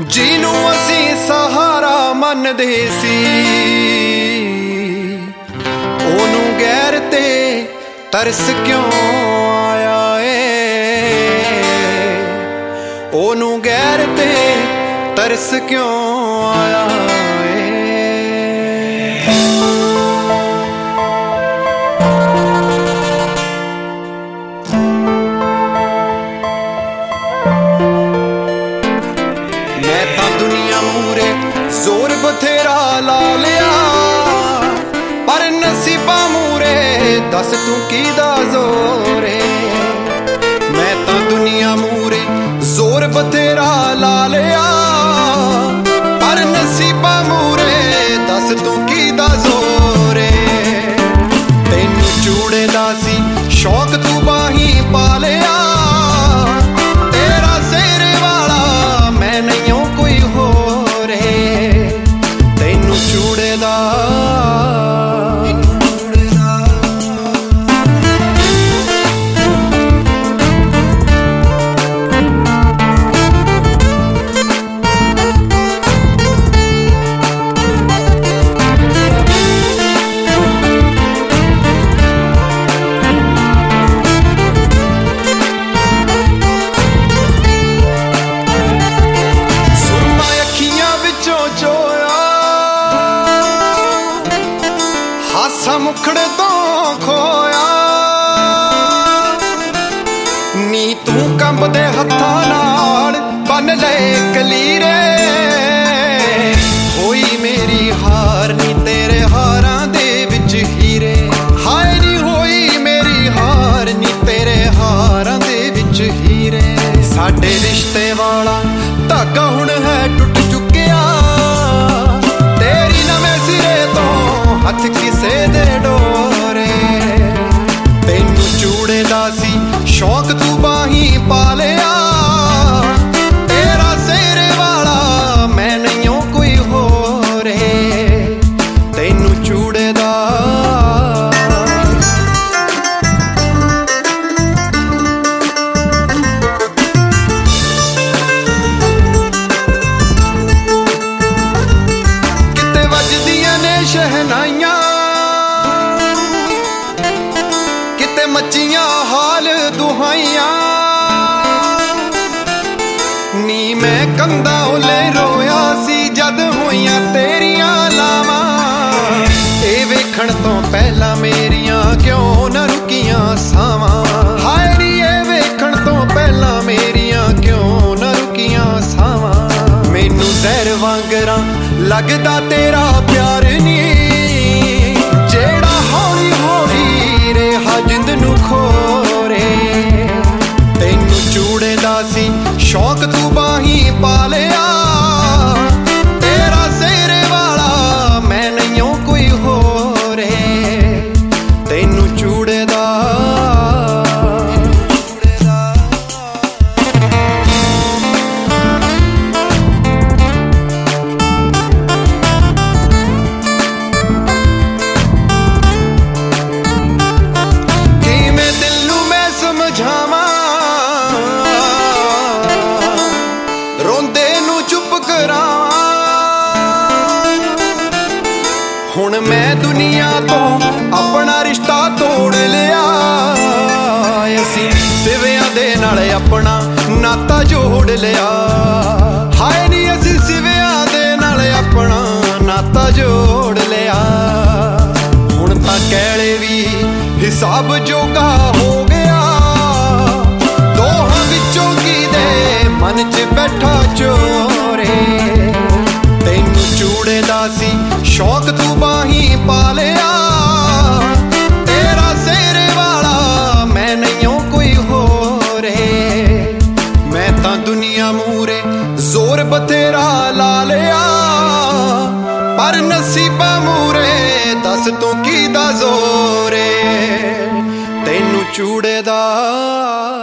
ਜਿਹਨੂੰ ਅਸੀਂ ਸਹਾਰਾ ਮੰਨਦੇ ਸੀ, ਉਹਨੂੰ ਗੈਰ ਤੇ ਤਰਸ ਕਿਉਂ ਆਇਆ ਏ, ਉਹਨੂੰ ਗੈਰ ਤੇ ਤਰਸ ਕਿਉਂ ਆਇਆ ਏ। ਮੈਂ ਤਾਂ ਦੁਨੀਆ ਮੂਰੇ ਜ਼ੋਰ ਬਥੇਰਾ ਲਾ ਲਿਆ, ਪਰ ਨਸੀਬਾਂ ਮੂਰੇ ਦੱਸ ਤੂੰ ਕਿਹਦਾ ਜ਼ੋਰ ਏ। ਮੈਂ ਤਾਂ ਦੁਨੀਆ ਮੂਰੇ ਜ਼ੋਰ ਬਥੇਰਾ ਲਾ ਲਿਆ, ਪਰ ਨਸੀਬਾਂ ਮੂਰੇ ਦੱਸ ਤੂੰ ਕਿਹਦਾ ਜ਼ੋਰ ਏ। ਤੈਨੂੰ ਚੂੜੇ ਦਾ ਸੀ ਸ਼ੌਕ ਤੂੰ ਬਾਹੀਂ ਪਾ ਲਿਆ, ਤੇਰਾ ਸਿਰੇ ਵਾਲਾ ਮੈਂ ਨਹੀਂ ਓ ਕੋਈ ਹੋਰ ਏ। ਤੈਨੂੰ ਚੂੜੇ ਦਾ ਹਾਸਾ ਮੁਖੜੇ ਤੋਂ ਖੋਇਆ ਨੀ, ਤੂੰ ਕੰਬਦੇ ਹੱਥਾਂ ਨਾਲ ਬੰਨ ਲਏ ਕਲੀਰੇ। ਹੋਈ ਮੇਰੀ ਹਾਰ ਨੀ ਤੇਰੇ ਹਾਰਾਂ ਦੇ ਵਿੱਚ ਹੀਰੇ, ਹਾਏ ਨੀ ਹੋਈ ਮੇਰੀ ਹਾਰ ਨੀ ਤੇਰੇ ਹਾਰਾਂ ਦੇ ਵਿੱਚ ਹੀਰੇ। ਸਾਡੇ ਰਿਸ਼ਤੇ ਵਾਲਾ ਧਾਗਾ ਹੁਣ ਹੈ ਟੁੱਟ ਚੁੱਕਿਆ, ਤੇਰੀ ਨਵੇਂ ਸਿਰੇ ਤੋਂ ਹੱਥ ਕਿਸੇ ਦੇ ਡੋਰੇ। ਤੈਨੂੰ ਚੂੜੇ ਦਾ ਸੀ ਸ਼ੌਕ ਤੂੰ ਬਾਹੀਂ ਪਾ ਲਿਆ, ਤੇਰਾ ਸਿਰੇ ਵਾਲਾ ਮੈਂ ਨਹੀਂ ਓ ਕੋਈ ਹੋਰ ਏ। ਤੈਨੂੰ ਚੂੜੇ ਦਾ ਕਿਤੇ ਵੱਜਦੀਆਂ ਨੇ ਸ਼ਹਿਨਾਈਆਂ, ਕਿਤੇ ਮੱਚੀਆਂ ਹਾਲ ਦੁਹਾਈਆਂ ਨੀ। ਮੈਂ ਕੰਧਾਂ ਉੱਲੇ ਰੋਇਆ ਸੀ ਜਦ ਹੋਈਆਂ ਤੇਰੀਆਂ ਲਾਵਾਂ, ਇਹ ਵੇਖਣ ਤੋਂ ਪਹਿਲਾਂ ਮੇਰੀਆਂ ਕਿਉਂ ਨਾ ਰੁਕੀਆਂ ਸਾਵਾਂ। ਹਾਏ ਨੀ ਇਹ ਵੇਖਣ ਤੋਂ ਪਹਿਲਾਂ ਮੇਰੀਆਂ ਕਿਉਂ ਨਾ ਰੁਕੀਆਂ ਸਾਵਾਂ। ਮੈਨੂੰ ਜ਼ਹਿਰ ਵਾਂਗਰਾਂ ਲੱਗਦਾ ਤੇਰਾ ਪਿਆਰ ਨੀ, ਜਿਹੜਾ ਹੌਲੀ ਹੌਲੀ ਰਿਹਾ ਜਿੰਦ ਨੂੰ ਖੋਰੇ। ਤੈਨੂੰ ਚੂੜੇ ਦਾ ਸੀ ਸ਼ੌਕ ਤੂੰ ਬਾਹੀਂ ਪਾ ਲਿਆ, ਤੇਰਾ ਸਿਰੇ ਵਾਲਾ ਮੈਂ ਨਹੀਂ ਓ ਕੋਈ ਹੋਰ ਏ। ਤੈਨੂੰ ਚੂੜੇ ਦਾ ਹੁਣ ਮੈਂ ਦੁਨੀਆ ਤੋਂ ਆਪਣਾ ਰਿਸ਼ਤਾ ਤੋੜ ਲਿਆ, ਅਸੀਂ ਸਿਵਿਆਂ ਦੇ ਨਾਲ ਆਪਣਾ ਨਾਤਾ ਜੋੜ ਲਿਆ। ਹਾਏ ਨੀ ਅਸੀਂ ਸਿਵਿਆਂ ਦੇ ਨਾਲ ਆਪਣਾ ਨਾਤਾ ਜੋੜ ਲਿਆ। ਹੁਣ ਤਾਂ ਕਹਿਲੇ ਵੀ ਹਿਸਾਬ ਜੋਗਾ ਹੋ ਗਿਆ, ਦੋਹਾਂ ਵਿੱਚੋਂ ਕਿਹਦੇ ਮਨ 'ਚ ਬੈਠਾ ਚੋਰੇ। ਤੈਨੂੰ ਚੂੜੇ ਦਾ ਸੀ ਸ਼ੌਕ ਤੂੰ ਬਾਹੀਂ ਪਾ ਲਿਆ, ਤੇਰਾ ਸਿਰੇ ਵਾਲਾ ਮੈਂ ਨਹੀਂ ਓ ਕੋਈ ਹੋਰ ਏ। ਮੈਂ ਤਾਂ ਦੁਨੀਆ ਮੂਰੇ ਜ਼ੋਰ ਬਥੇਰਾ ਲਾ ਲਿਆ, ਪਰ ਨਸੀਬਾਂ ਮੂਰੇ ਦੱਸ ਤੂੰ ਕਿਹਦਾ ਜ਼ੋਰ ਏ। ਤੈਨੂੰ ਚੂੜੇ ਦਾ